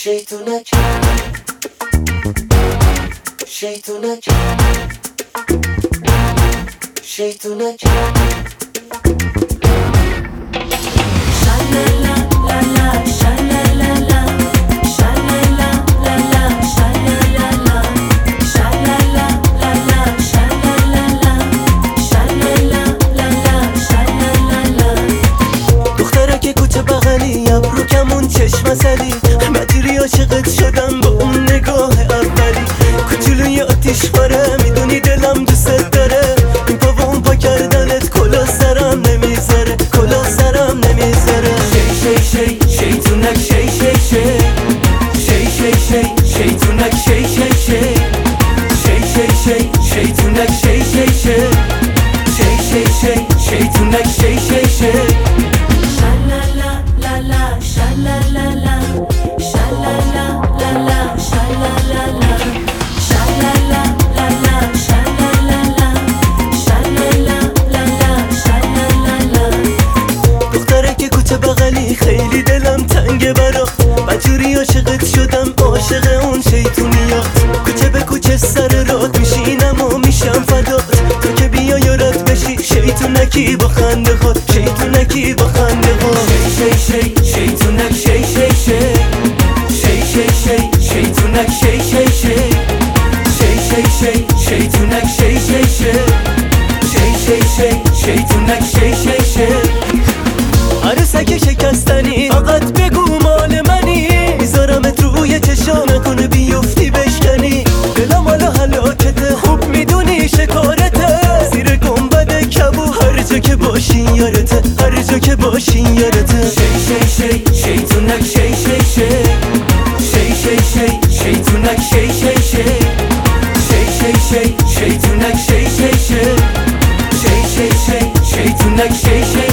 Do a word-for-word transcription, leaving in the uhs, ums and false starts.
şeytunak şeytunak şeytunak Sha-la-la, la-la, sha-la-la-la, sha-la-la, la-la, sha-la-la-la, sha-la-la, la-la, sha-la-la-la, sha-la-la, la-la, sha-la-la-la. دخترک کوچه بغلی ابرو کمون چشم زلی مدیری عاشقت شدم با اون نگاه اولی کوچولوی آتیش باره میدونی دلم دوست داره این پا و اون پا کردنت کلا سرم نمیذاره کلا سرم نمیذاره شی شی شی شیطونک شی شی شی شی شی شی شیطونک شی شی شی شی شی شی شیطونک شی شی شی شی شی شی شیطونک شی شی شی Sha-la-la, la-la, sha-la-la-la, sha-la-la, la-la, sha-la-la-la, sha-la-la, la-la, sha-la-la-la, sha-la-la, la-la, sha-la-la-la. دخترک کوچه بغلی خیلی دلم تنگه برات بجوری عاشقت شدم عاشق اون شیطونیات کوچه به کوچه سر رات میشینم و میشم فدات تو که بیا یارت بشی شیطونکی با خنده خود شیطونکی با خنده خود شی شی شیطونک شی شی شی شی شی شی شیطونک شی شی شی شی شی شی شیطونک شی شی شی شی شی شی شیطونک شی شی شی عروسک شکستنی فقط بگو مال منی میذارمت روی چشام نکنه بیفتی بشکنی دلم حالا هلاکته خوب میدونی شکارته زیر گنبد کبو هر جا که باشی یارته هر جا که باشی یارته شی شی شی شیطونک شی شی شی شی شی شی شیطونک شی شی شی شی شی شی شیطونک شی شی شی شی شی شی شیطونک شی شی